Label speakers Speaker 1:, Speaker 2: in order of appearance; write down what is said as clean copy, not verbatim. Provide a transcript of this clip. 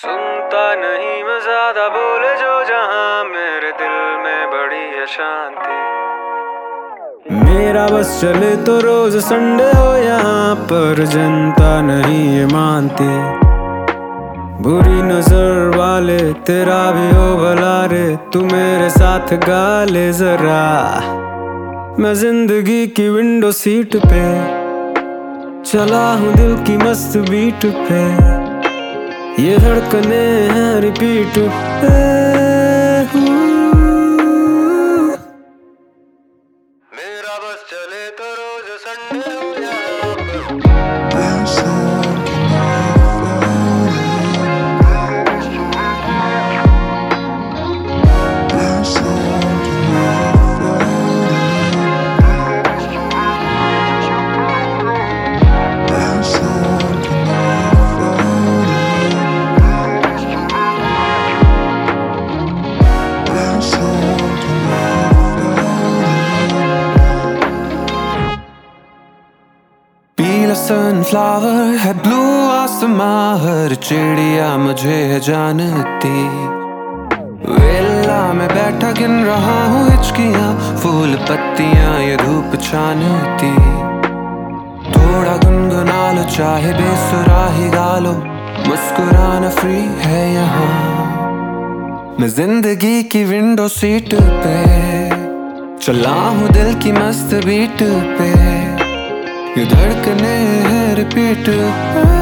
Speaker 1: सुनता नहीं मैं ज्यादा बोले जो जहां मेरे दिल में बड़ी अशांति। मेरा बस चले तो रोज संडे हो यहाँ पर जनता नहीं ये मानती। बुरी नजर वाले तेरा भी हो भला रे, तू मेरे साथ गा ले जरा। मैं जिंदगी की विंडो सीट पे चला हूँ दिल की मस्त बीट पे, ये धड़कने हैं रिपीट पे। मेरा बस चले तो रोज संडे हो यहाँ पर। सनफ्लावर है ब्लू आसमां, हर चिड़िया मुझे है जानती। वेला में बैठा गिन रहा हूँ हिचकियाँ, फूल पत्तियाँ ये धूप छानती। थोड़ा गुनगुना लो चाहे बेसुरा ही गा लो, मुस्कुराना फ्री है यहाँ। मैं जिंदगी की विंडो सीट पे चला हूँ दिल की मस्त बीट पे, ये धड़कने हैं रिपीट।